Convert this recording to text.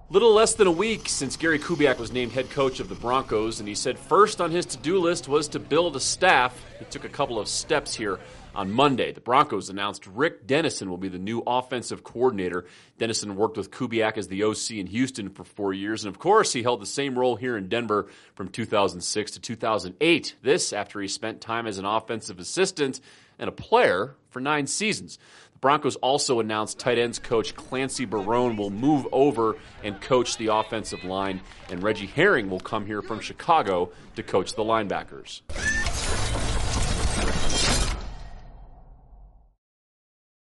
Little less than a week since Gary Kubiak was named head coach of the Broncos, and he said first on his to-do list was to build a staff. He took a couple of steps here on Monday. The Broncos announced Rick Dennison will be the new offensive coordinator. Dennison worked with Kubiak as the OC in Houston for 4 years, and of course he held the same role here in Denver from 2006 to 2008. This after he spent time as an offensive assistant and a player for 9 seasons. Broncos also announced tight ends coach Clancy Barone will move over and coach the offensive line, and Reggie Herring will come here from Chicago to coach the linebackers.